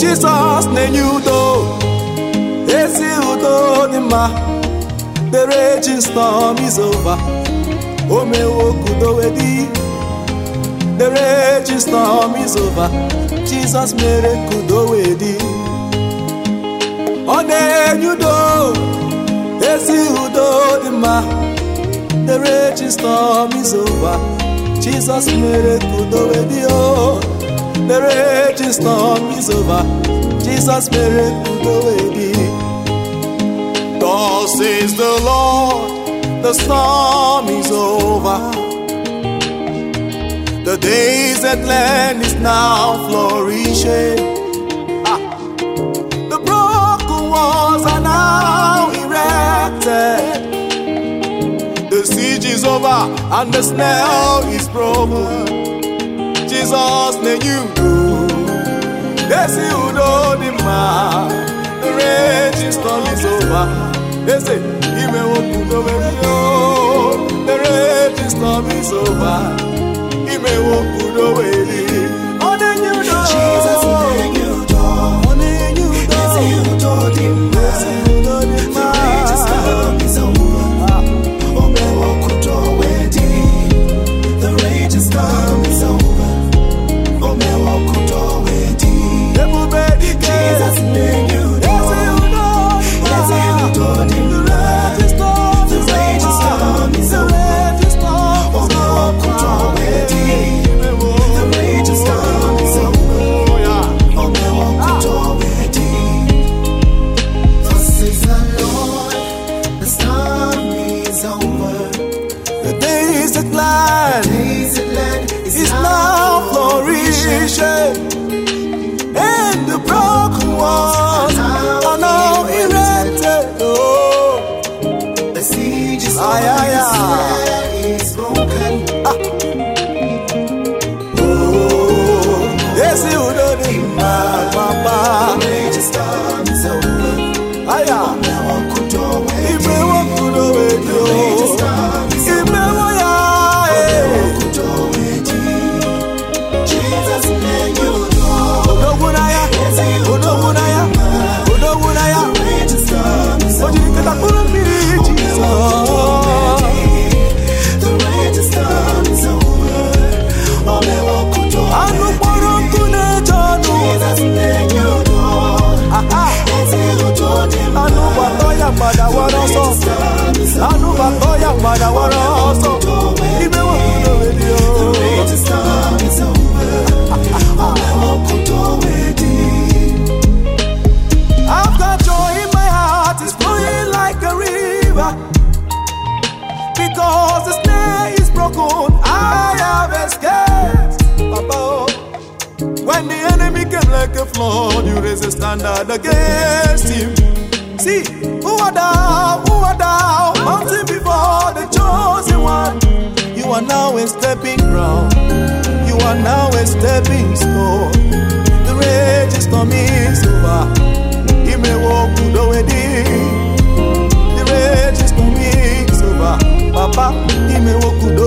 Jesus na-enye udo, ezi udo dị mma. The raging storm is over. Omewo kudowedi. The raging storm is over. Jesus mere kudowedi. Na-enye udo, ezi udo dị mma. The raging storm is over. Jesus mere kudowedi. Oh, the raging storm is over. Jesus mere kudowedi. Thus says the Lord, the storm is over. The days at land is now flourishing. The broken walls are now erected. The siege is over and the snare is broken. Jesus name you do. Yes, you know the man. The raging storm is over. They say, He may walk to the way. The raging storm is over. He may walk to the way. On the new door, Jesus, on the new door, on the new door, the raging storm is over. Oh, may walk to the way. The raging storm is over. Oh, may walk to the way. Jesus, name you. Is now flourishing, and the broken ones are now erected. Oh, the siege is broken. Oh, yes, you don't need my papa. The raging storm is over. If we walk to the way, the raging storm is over. I've got joy in my heart, it's flowing like a river. Because the snare is broken, I have escaped. Papa, when the enemy came like a flood, you raise a standard against him. See, who are thou, mountain before the chosen one. You are now a stepping ground. You are now a stepping stone. The raging storm is over. He may walk to the wedding. The raging storm is over. Papa, he may walk to the